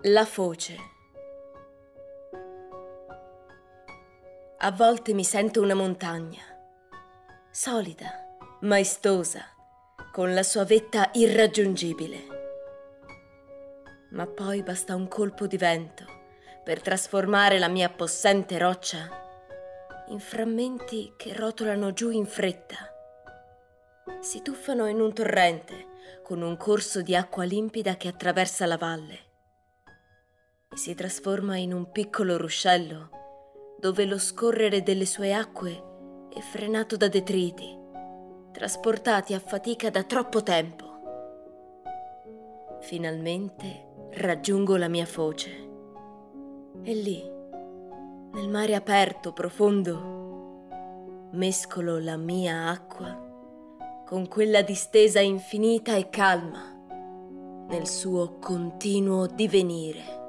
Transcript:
La foce. A volte mi sento una montagna, solida, maestosa, con la sua vetta irraggiungibile. Ma poi basta un colpo di vento per trasformare la mia possente roccia in frammenti che rotolano giù in fretta. Si tuffano in un torrente con un corso di acqua limpida che attraversa la valle e si trasforma in un piccolo ruscello dove lo scorrere delle sue acque è frenato da detriti, trasportati a fatica da troppo tempo. Finalmente raggiungo la mia foce e lì, nel mare aperto, profondo, mescolo la mia acqua con quella distesa infinita e calma nel suo continuo divenire.